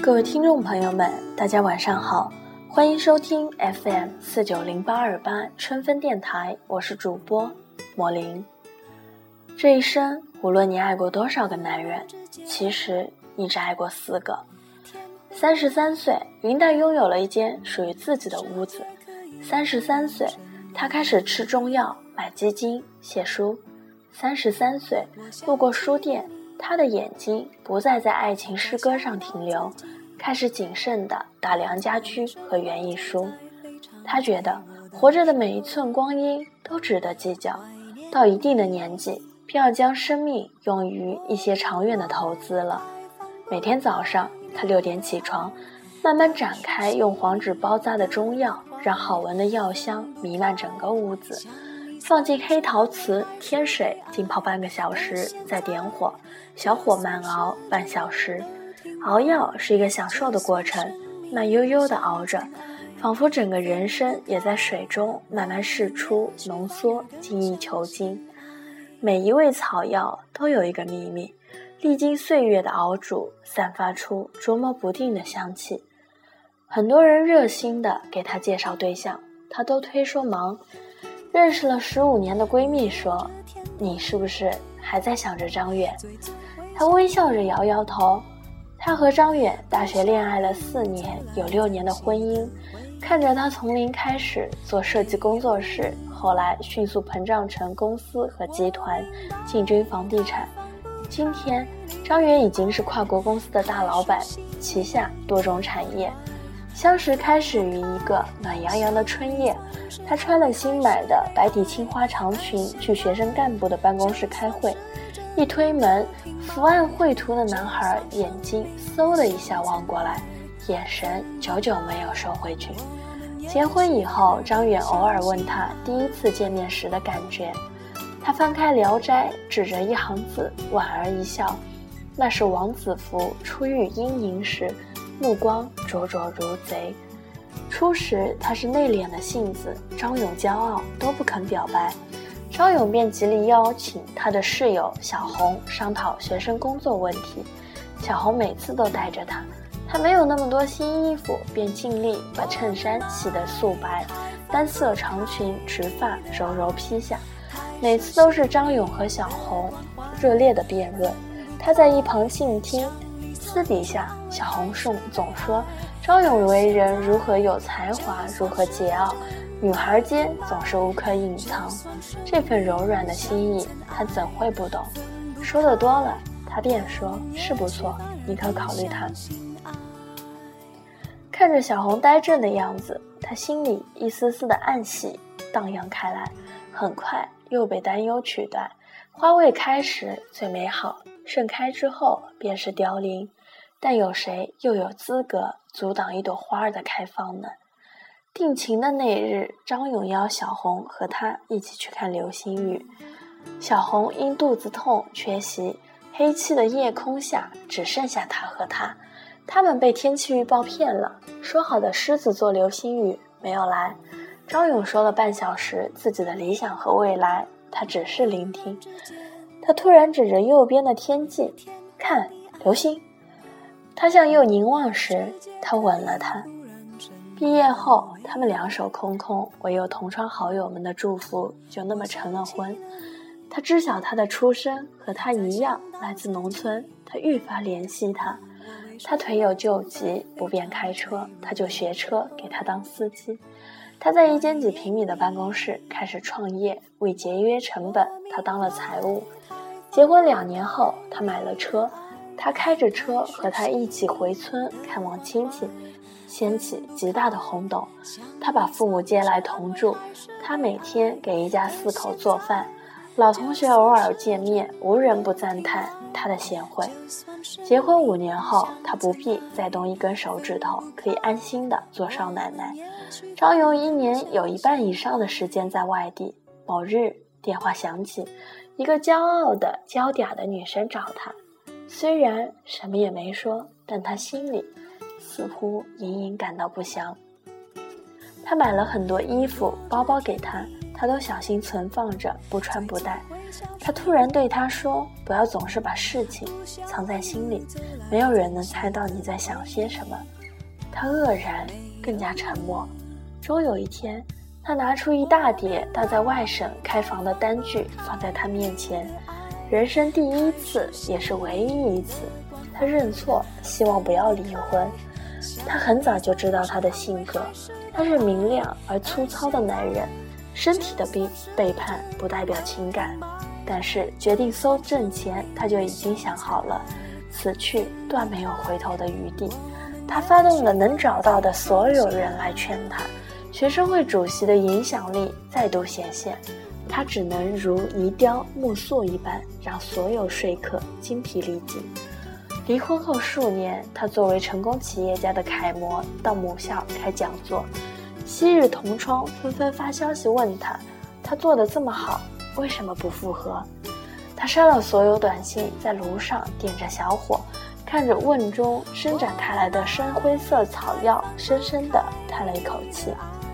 各位听众朋友们，大家晚上好，欢迎收听 FM490-828 春分电台，我是主播莫林。这一生，无论你爱过多少个男人，其实你只爱过4个。33岁，林黛拥有了一间属于自己的屋子。33岁，她开始吃中药、买基金、写书。33岁，路过书店，她的眼睛不再在爱情诗歌上停留，开始谨慎地打量家居和园艺书。她觉得活着的每一寸光阴都值得计较，到一定的年纪便要将生命用于一些长远的投资了。每天早上她6点起床，慢慢展开用黄纸包扎的中药，让好闻的药香弥漫整个屋子，放进黑陶瓷，添水，浸泡半个小时，再点火，小火慢熬半小时。熬药是一个享受的过程，慢悠悠地熬着，仿佛整个人生也在水中慢慢释出、浓缩、精益求精。每一味草药都有一个秘密，历经岁月的熬煮，散发出捉摸不定的香气。很多人热心地给她介绍对象，她都推说忙。认识了15年的闺蜜说：“你是不是还在想着张远？”她微笑着摇摇头。她和张远大学恋爱了4年，有6年的婚姻。看着他从零开始做设计工作室，后来迅速膨胀成公司和集团，进军房地产。今天，张远已经是跨国公司的大老板，旗下多种产业。相识开始于一个暖洋洋的春夜，他穿了新买的白底青花长裙去学生干部的办公室开会。一推门，伏案绘图的男孩眼睛嗖的一下望过来，眼神久久没有收回去。结婚以后，张远偶尔问他第一次见面时的感觉。他翻开《聊斋》，指着一行字，莞尔一笑。那是王子服初遇阴影时，目光灼灼如贼。初时他是内敛的性子，张勇骄傲都不肯表白。张勇便极力邀请他的室友小红商讨学生工作问题。小红每次都带着他，他没有那么多新衣服，便尽力把衬衫洗得素白，单色长裙直发柔柔披下。每次都是张勇和小红热烈的辩论，他在一旁静听。私底下，小红总说张勇为人如何有才华，如何桀骜，女孩间总是无可隐藏。这份柔软的心意，他怎会不懂？说得多了，他便说是不错，你可考虑他。看着小红呆怔的样子，他心里一丝丝的暗喜荡漾开来，很快又被担忧取代。花未开时最美好，盛开之后便是凋零。但有谁又有资格阻挡一朵花儿的开放呢？定情的那日，张勇邀小红和他一起去看流星雨。小红因肚子痛缺席，黑漆的夜空下只剩下他和他。他们被天气预报骗了，说好的狮子座流星雨没有来。张勇说了半小时自己的理想和未来，他只是聆听。他突然指着右边的天际，看，流星。他向右凝望时，他吻了他。毕业后，他们两手空空，唯有同窗好友们的祝福，就那么成了婚。他知晓他的出身和他一样来自农村，他愈发怜惜他。他腿有旧疾，不便开车，他就学车给他当司机。他在一间几平米的办公室开始创业，为节约成本，他当了财务。结婚2年后，他买了车，他开着车和他一起回村看望亲戚，掀起极大的轰动。他把父母接来同住，他每天给一家4口做饭。老同学偶尔见面，无人不赞叹他的贤惠。结婚5年后，他不必再动一根手指头，可以安心地做少奶奶。张勇1年有1半以上的时间在外地。某日电话响起，一个骄傲的娇嗲的女生找他，虽然什么也没说，但他心里似乎隐隐感到不祥。他买了很多衣服包包给他，他都小心存放着，不穿不戴。 他突然对他说，不要总是把事情藏在心里，没有人能猜到你在想些什么。他愕然，更加沉默。终有一天，他拿出一大叠他在外省开房的单据放在他面前，人生第一次也是唯一一次，他认错，希望不要离婚。他很早就知道他的性格，他是明亮而粗糙的男人，身体的背叛不代表情感，但是决定搜证前，他就已经想好了，此去断没有回头的余地。他发动了能找到的所有人来劝他，学生会主席的影响力再度显现，他只能如泥雕木塑一般，让所有说客精疲力尽。离婚后数年，他作为成功企业家的楷模，到母校开讲座。昔日同窗纷纷发消息问他，他做得这么好，为什么不复合？他删了所有短信，在炉上点着小火，看着瓮中伸展开来的深灰色草药，深深地叹了一口气。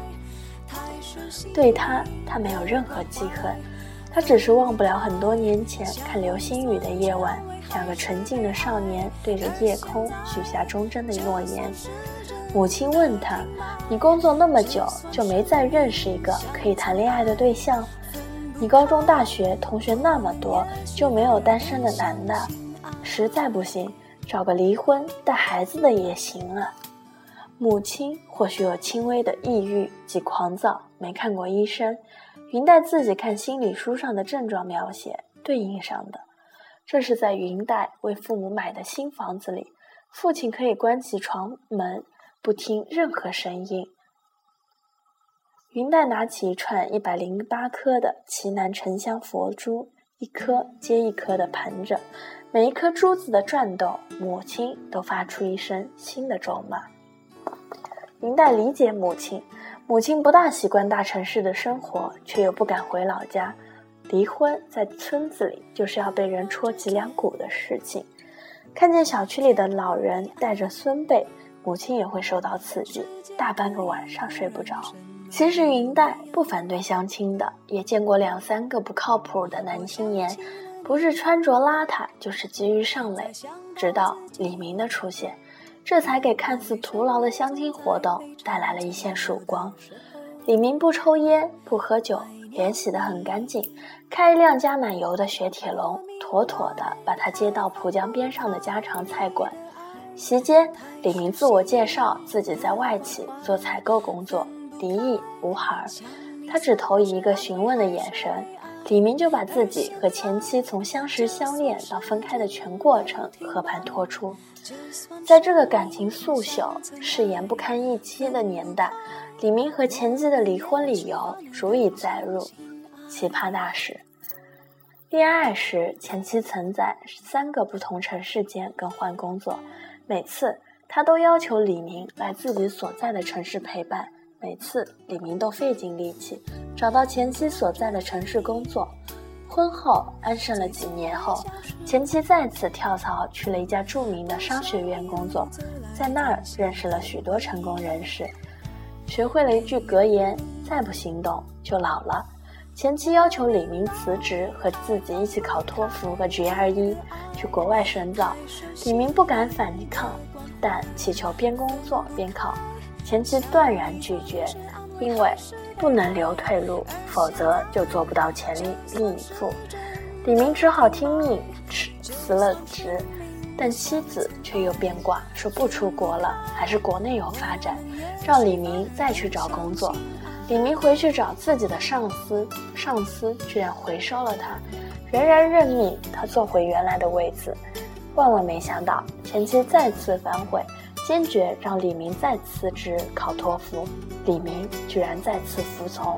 对他没有任何记恨，他只是忘不了很多年前看流星雨的夜晚，两个纯净的少年对着夜空许下忠贞的诺言。母亲问他，你工作那么久，就没再认识一个可以谈恋爱的对象？你高中大学同学那么多，就没有单身的男的？实在不行，找个离婚带孩子的也行啊。母亲或许有轻微的抑郁及狂躁，没看过医生，云黛自己看心理书上的症状描写对应上的。这是在云黛为父母买的新房子里，父亲可以关起床门，不听任何声音。云黛拿起一串108颗的奇楠沉香佛珠，一颗接一颗的盘着，每一颗珠子的转动，母亲都发出一声新的咒骂。云黛理解母亲不大习惯大城市的生活，却又不敢回老家。离婚在村子里就是要被人戳脊梁骨的事情。看见小区里的老人带着孙辈，母亲也会受到刺激，大半个晚上睡不着。其实云黛不反对相亲的，也见过2-3个不靠谱的男青年，不是穿着邋遢，就是急于上垒。直到李明的出现，这才给看似徒劳的相亲活动带来了一线曙光。李明不抽烟不喝酒，脸洗得很干净，开一辆加满油的雪铁龙，妥妥的把他接到浦江边上的家常菜馆。席间，李明自我介绍自己在外企做采购工作，离异无孩。他只投以一个询问的眼神，李明就把自己和前妻从相识相恋到分开的全过程和盘托出。在这个感情素朽、誓言不堪一击的年代，李明和前妻的离婚理由足以载入奇葩大使。恋爱时，前妻曾在3个不同城市间更换工作，每次他都要求李明来自己所在的城市陪伴，每次李明都费尽力气找到前妻所在的城市工作。婚后安生了几年后，前妻再次跳槽去了一家著名的商学院工作，在那儿认识了许多成功人士，学会了一句格言，再不行动就老了。前妻要求李明辞职，和自己一起考托福和 GRE 去国外深造。李明不敢反抗，但祈求边工作边考。前妻断然拒绝，因为不能留退路，否则就做不到全力以赴。李明只好听命辞了职，但妻子却又变卦，说不出国了，还是国内有发展，让李明再去找工作。李明回去找自己的上司，上司居然回收了他，仍然任命他坐回原来的位子。万万没想到，前妻再次反悔，坚决让李明再辞职考托福，李明居然再次服从。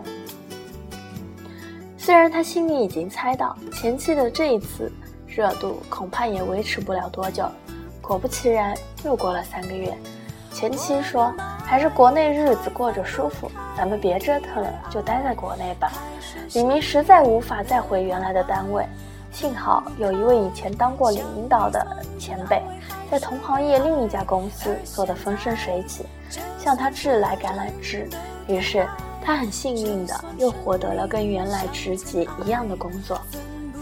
虽然他心里已经猜到前妻的这一次热度恐怕也维持不了多久，果不其然，又过了3个月，前妻说还是国内日子过着舒服，咱们别折腾了，就待在国内吧。李明实在无法再回原来的单位，幸好有一位以前当过领导的前辈，在同行业另一家公司做得风生水起，向他致来橄榄枝，于是他很幸运的又获得了跟原来职级一样的工作。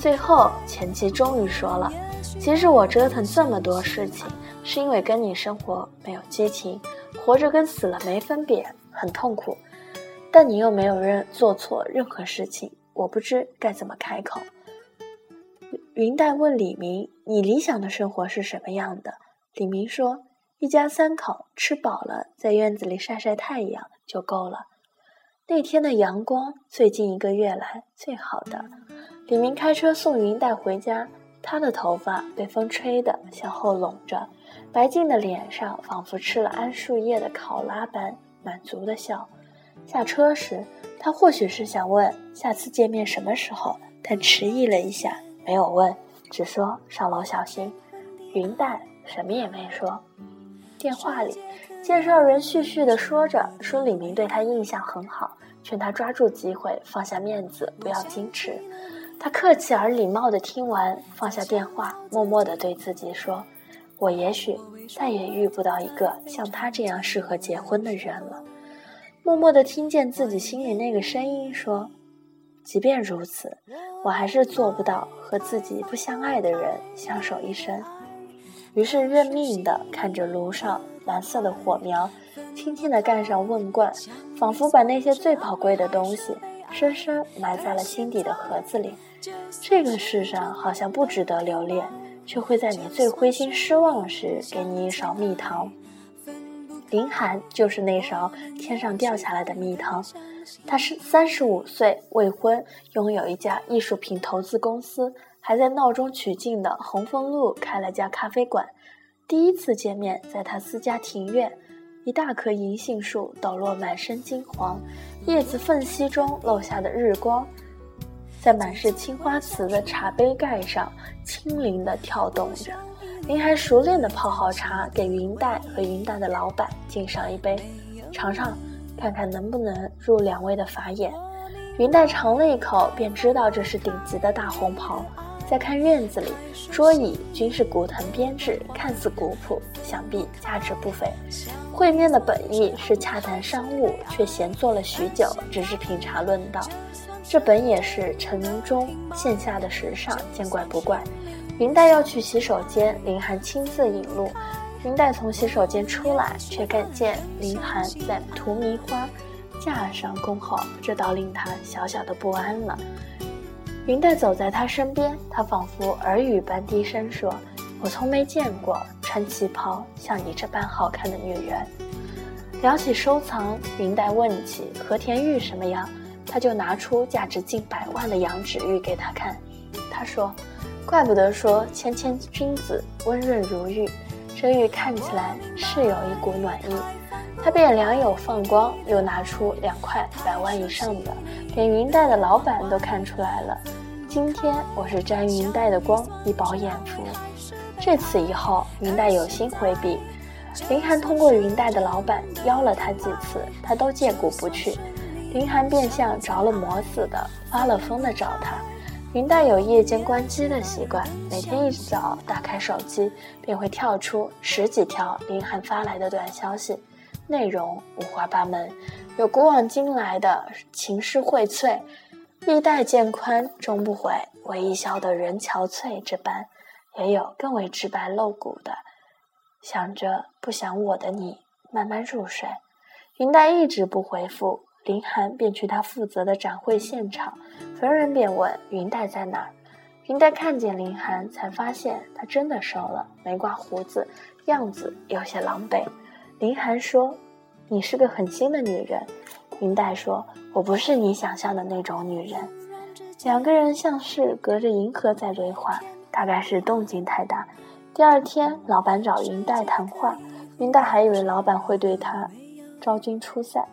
最后前妻终于说了，其实我折腾这么多事情，是因为跟你生活没有激情，活着跟死了没分别，很痛苦。但你又没有做错任何事情，我不知该怎么开口。云黛问李明，你理想的生活是什么样的？李明说，一家3口吃饱了，在院子里晒晒太阳就够了。那天的阳光，最近1个月来最好的。李明开车送云黛回家，她的头发被风吹得向后拢着，白净的脸上仿佛吃了桉树叶的考拉般满足的笑。下车时，他或许是想问下次见面什么时候，但迟疑了一下，没有问，只说上楼小心。云黛什么也没说。电话里，介绍人絮絮地说着，说李明对他印象很好，劝他抓住机会，放下面子，不要矜持。他客气而礼貌地听完，放下电话，默默地对自己说，我也许再也遇不到一个像他这样适合结婚的人了。默默地听见自己心里那个声音说，即便如此，我还是做不到和自己不相爱的人相守一生。于是认命地看着炉上蓝色的火苗，轻轻地盖上瓮罐，仿佛把那些最宝贵的东西深深埋在了心底的盒子里。这个世上好像不值得留恋，却会在你最灰心失望时给你一勺蜜糖。林涵就是那勺天上掉下来的蜜糖。他是35岁，未婚，拥有一家艺术品投资公司，还在闹中取静的红枫路开了家咖啡馆。第一次见面在他私家庭院，一大棵银杏树抖落满身金黄，叶子缝隙中漏下的日光在满是青花瓷的茶杯盖上轻灵地跳动着。林涵熟练地泡好茶，给云黛和云黛的老板敬上一杯，尝尝看看能不能入2位的法眼。云黛尝了一口，便知道这是顶级的大红袍。再看院子里，桌椅均是古藤编制，看似古朴，想必价值不菲。会面的本意是洽谈商务，却闲坐了许久，只是品茶论道。这本也是城中线下的时尚，见怪不怪。云黛要去洗手间，林涵亲自引路。云黛从洗手间出来，却看见林涵在荼蘼花架上恭候，这倒令她小小的不安了。云黛走在他身边，他仿佛耳语般低声说，我从没见过穿旗袍像你这般好看的女人。聊起收藏，云黛问起和田玉什么样，他就拿出价值近100万的羊脂玉给他看。他说，怪不得说谦谦君子温润如玉，这玉看起来是有一股暖意。他便两眼放光，又拿出2块100万以上的，连云黛的老板都看出来了。今天我是沾云黛的光，以饱眼福。这次以后，云黛有心回避。林涵通过云黛的老板邀了他几次，他都借故不去。林涵便像着了魔似的，发了疯的找他。云黛有夜间关机的习惯，每天一早打开手机，便会跳出10几条林涵发来的短消息，内容五花八门，有古往今来的情诗荟萃，衣带渐宽终不悔，唯一笑得人憔悴这般，也有更为直白露骨的，想着不想我的你慢慢入睡。云黛一直不回复，林涵便去他负责的展会现场，逢人便问云黛在哪儿。云黛看见林涵，才发现他真的瘦了，没刮胡子，样子有些狼狈。林涵说，你是个狠心的女人。云黛说，我不是你想象的那种女人。2个人像是隔着银河在对话，大概是动静太大。第2天，老板找云黛谈话，云黛还以为老板会对她招军出塞。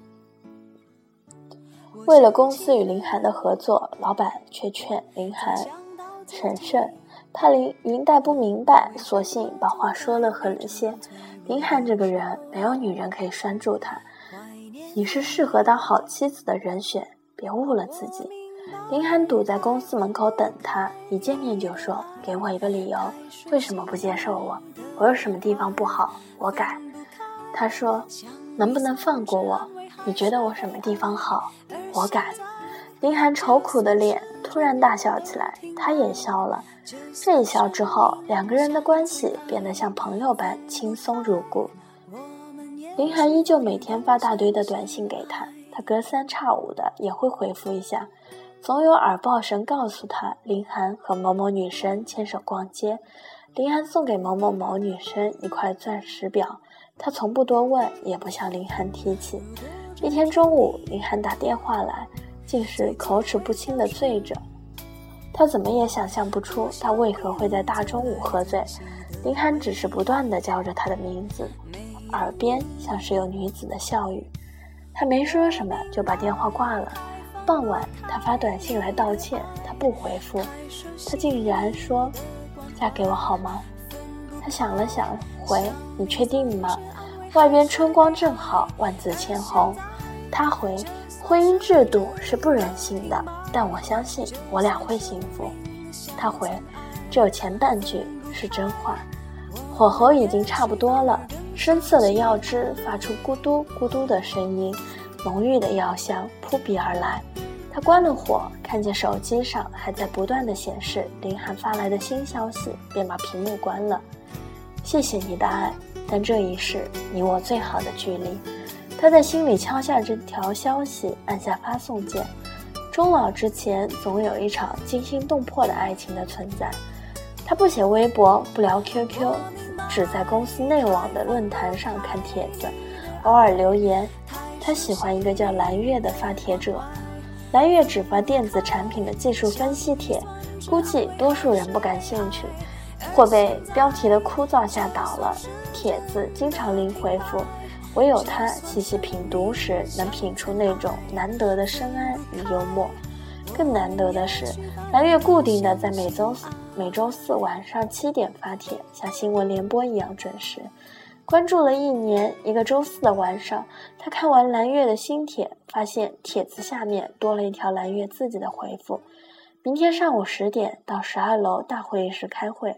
为了公司与林涵的合作，老板却劝林涵审慎，怕云黛不明白，索性把话说了狠些。林涵这个人，没有女人可以拴住他，你是适合当好妻子的人选，别误了自己。林涵堵在公司门口等他，一见面就说，给我一个理由，为什么不接受我？我有什么地方不好，我改。他说，能不能放过我？你觉得我什么地方好，我改。林涵愁苦的脸突然大笑起来，他也笑了。这一笑之后，两个人的关系变得像朋友般轻松如故。林涵依旧每天发大堆的短信给他，他隔三差五的也会回复一下，总有耳报神告诉他林涵和某某女生牵手逛街，林涵送给某某某女生一块钻石表，他从不多问，也不向林涵提起。一天中午，林涵打电话来，竟是口齿不清的醉着。他怎么也想象不出他为何会在大中午喝醉，林涵只是不断地叫着他的名字，耳边像是有女子的笑语。他没说什么就把电话挂了。傍晚他发短信来道歉，他不回复，他竟然说嫁给我好吗？他想了想回，你确定吗？外边春光正好，万紫千红。他回，婚姻制度是不人性的，但我相信我俩会幸福。他回，只有前半句是真话。火候已经差不多了，深色的药汁发出咕嘟咕嘟的声音，浓郁的药香扑鼻而来。他关了火，看见手机上还在不断地显示林涵发来的新消息，便把屏幕关了。谢谢你的爱，但这已是你我最好的距离。他在心里敲下这条消息，按下发送键。终老之前，总有一场惊心动魄的爱情的存在。他不写微博，不聊 QQ， 只在公司内网的论坛上看帖子，偶尔留言。他喜欢一个叫蓝月的发帖者，蓝月只发电子产品的技术分析帖，估计多数人不感兴趣，或被标题的枯燥吓倒了，帖子经常零回复。唯有他细细品读时，能品出那种难得的深谙与幽默。更难得的是，蓝月固定的在每周四晚上7点发帖，像新闻联播一样准时。关注了1年，一个周四的晚上，他看完蓝月的新帖，发现帖子下面多了一条蓝月自己的回复：明天上午10点到12楼大会议室开会。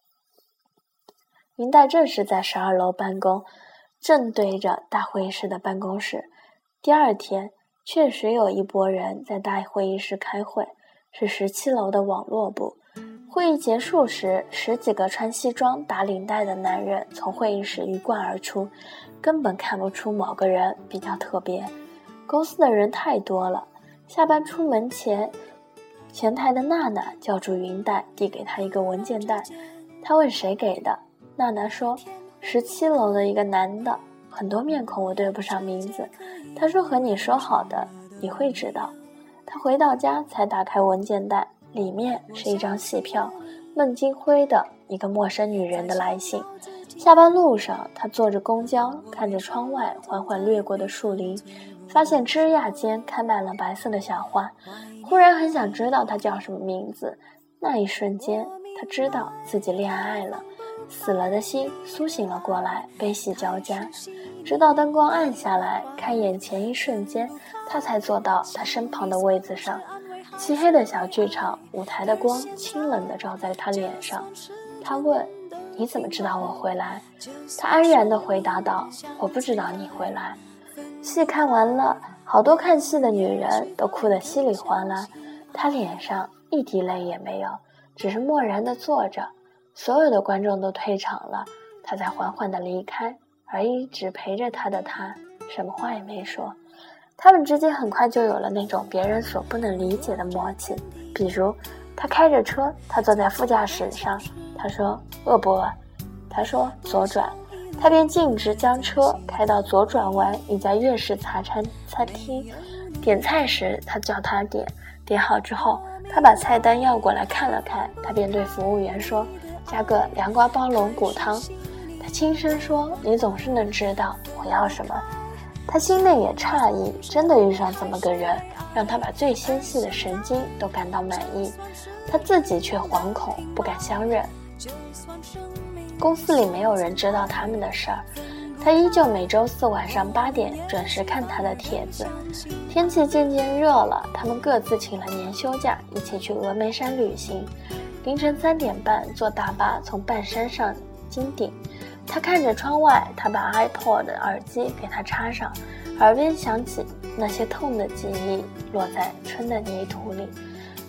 明代正是在12楼办公，正对着大会议室的办公室。第二天确实有一拨人在大会议室开会，是17楼的网络部。会议结束时，10几个穿西装打领带的男人从会议室鱼贯而出，根本看不出某个人比较特别。公司的人太多了。下班出门前，前台的娜娜叫住云带，递给他一个文件袋。他问谁给的，娜娜说17楼的一个男的，很多面孔我对不上名字，他说和你说好的，你会知道。他回到家才打开文件袋，里面是一张戏票，孟京辉的一个陌生女人的来信。下班路上，他坐着公交，看着窗外缓缓掠过的树林，发现枝桠间开满了白色的小花，忽然很想知道他叫什么名字。那一瞬间，他知道自己恋爱了，死了的心苏醒了过来，悲喜交加。直到灯光暗下来，开眼前一瞬间，他才坐到他身旁的位子上。漆黑的小剧场，舞台的光清冷地照在他脸上。他问，你怎么知道我会来？他安然地回答道，我不知道你会来。戏看完了，好多看戏的女人都哭得稀里哗啦，他脸上一滴泪也没有，只是默然地坐着。所有的观众都退场了，他才缓缓地离开，而一直陪着他的他什么话也没说。他们之间很快就有了那种别人所不能理解的默契，比如他开着车，他坐在副驾驶上，他说饿不饿？他说左转，他便径直将车开到左转弯一家粤式茶餐厅。点菜时他叫他点好之后，他把菜单要过来看了看，他便对服务员说，加个凉瓜煲龙骨汤。他轻声说，你总是能知道我要什么。他心内也诧异，真的遇上这么个人，让他把最纤细的神经都感到满意，他自己却惶恐不敢相认。公司里没有人知道他们的事儿，他依旧每周四晚上8点准时看他的帖子。天气渐渐热了，他们各自请了年休假，一起去峨眉山旅行。凌晨3点半坐大巴从半山上金顶，他看着窗外，他把 iPod 的耳机给他插上，耳边响起那些痛的记忆落在春的泥土里。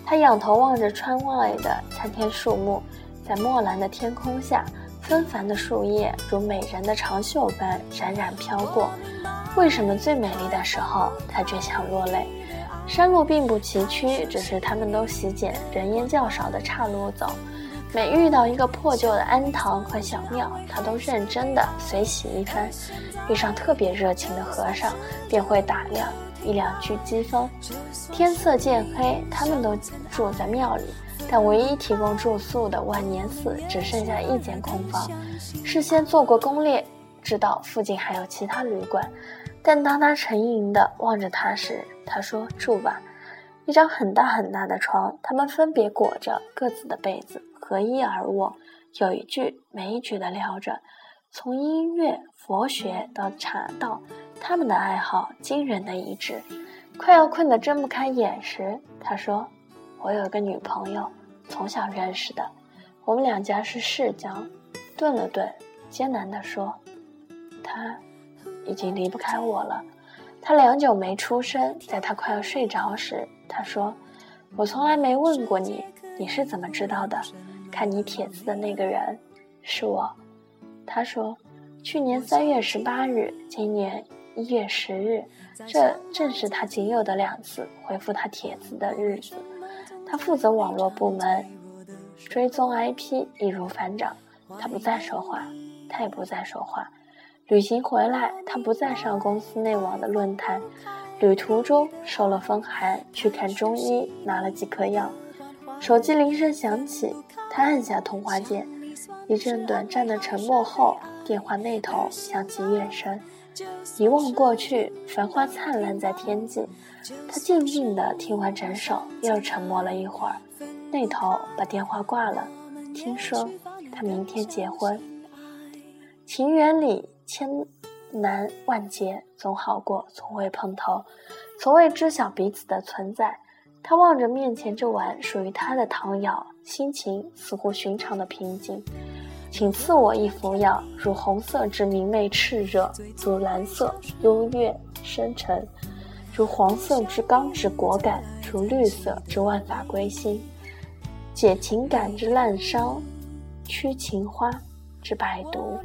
他仰头望着窗外的参天树木，在墨蓝的天空下，纷繁的树叶如美人的长袖般冉冉飘过。为什么最美丽的时候，他却想落泪？山路并不崎岖，只是他们都习捡人烟较少的岔路走。每遇到一个破旧的庵堂和小庙，他都认真地随喜一番。遇上特别热情的和尚，便会打量一两句机锋。天色渐黑，他们都住在庙里，但唯一提供住宿的万年寺只剩下一间空房。事先做过攻略，知道附近还有其他旅馆，但当他沉吟地望着他时，他说：“住吧。”一张很大很大的床，他们分别裹着各自的被子，合衣而卧，有一句没一句地聊着，从音乐、佛学到茶道，他们的爱好惊人的一致。快要困得睁不开眼时，他说：“我有个女朋友，从小认识的，我们两家是世交。”顿了顿，艰难地说：“他已经离不开我了。”他良久没出声，在他快要睡着时，他说：“我从来没问过你，你是怎么知道的？看你帖子的那个人是我。”他说：“去年3月18日，今年1月10日，这正是他仅有的2次回复他帖子的日子。他负责网络部门，追踪 IP 易如反掌。他不再说话，他也不再说话。旅行回来，他不再上公司内网的论坛。旅途中收了风寒，去看中医，拿了几颗药。手机铃声响起，他按下通话键。一阵短暂的沉默后，电话那头响起乐声。一望过去，繁花灿烂在天际。他静静地听完整首，又沉默了一会儿。那头把电话挂了。听说他明天结婚。情缘里千难万劫，总好过从未碰头，从未知晓彼此的存在。他望着面前这碗属于他的汤药，心情似乎寻常的平静。请赐我一服药，如红色之明媚炽热，如蓝色幽怨深沉，如黄色之刚直果敢，如绿色之万法归心，解情感之烂伤，驱情花之百毒。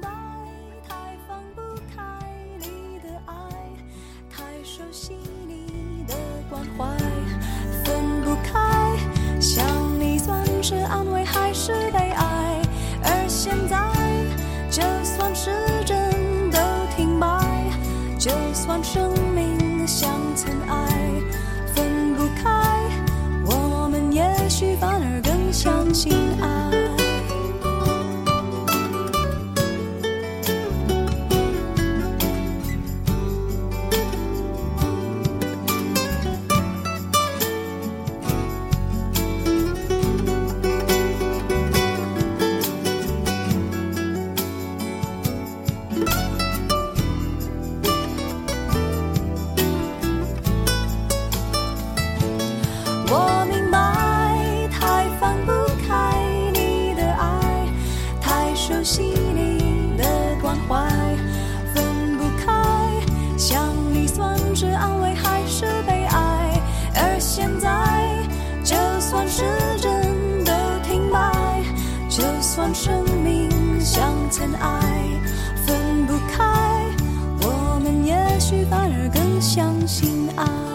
分不开，想你算是安慰还是悲哀？而现在，就算时针都停摆，就算生命像尘埃，分不开，我们也许反而更相信爱。我明白，太放不开你的爱，太熟悉你的关怀，分不开，想你算是安慰还是悲哀？而现在，就算时针都停摆，就算生命像尘埃，分不开，我们也许反而更相信爱。